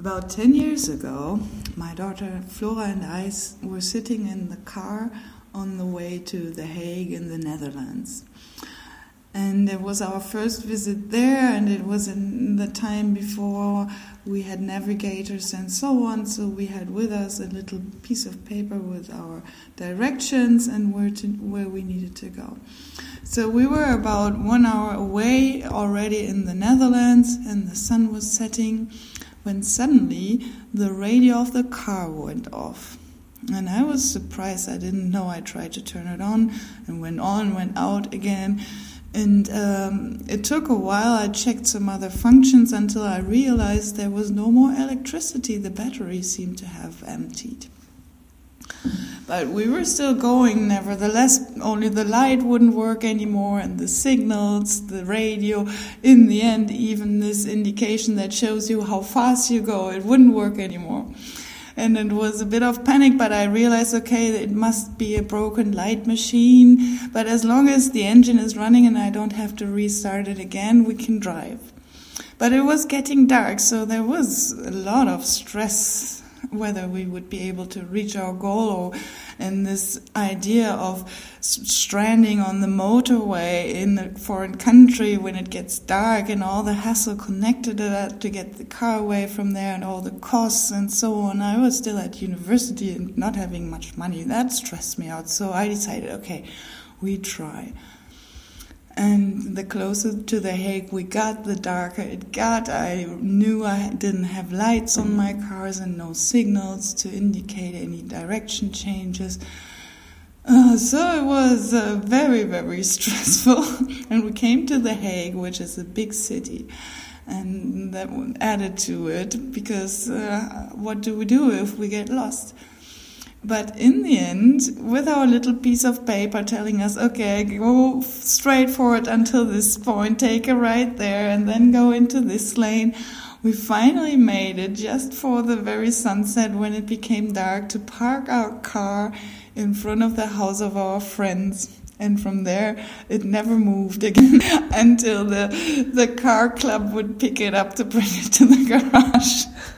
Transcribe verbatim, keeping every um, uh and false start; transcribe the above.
About ten years ago, my daughter Flora and I were sitting in the car on the way to The Hague in the Netherlands. And it was our first visit there, and it was in the time before we had navigators and so on, so we had with us a little piece of paper with our directions and where to, where we needed to go. So we were about one hour away already in the Netherlands, and the sun was setting, when suddenly the radio of the car went off. And I was surprised. I didn't know. I tried to turn it on and went on, went out again. And um, it took a while. I checked some other functions until I realized there was no more electricity. The battery seemed to have emptied. But we were still going nevertheless, only the light wouldn't work anymore, and the signals, the radio, in the end, even this indication that shows you how fast you go, it wouldn't work anymore. And it was a bit of panic, but I realized, okay, it must be a broken light machine, but as long as the engine is running and I don't have to restart it again, we can drive. But it was getting dark, so there was a lot of stress whether we would be able to reach our goal, or and this idea of stranding on the motorway in a foreign country when it gets dark, and all the hassle connected to that to get the car away from there, and all the costs and so on. I was still at university and not having much money. That stressed me out, so I decided, okay, we try. And the closer to The Hague we got, the darker it got. I knew I didn't have lights on my cars and no signals to indicate any direction changes. Uh, so it was uh, very, very stressful. And we came to The Hague, which is a big city. And that added to it, because uh, what do we do if we get lost? But in the end, with our little piece of paper telling us, okay, go straight forward until this point, take a right there, and then go into this lane, we finally made it just for the very sunset when it became dark to park our car in front of the house of our friends. And from there, it never moved again until the, the car club would pick it up to bring it to the garage.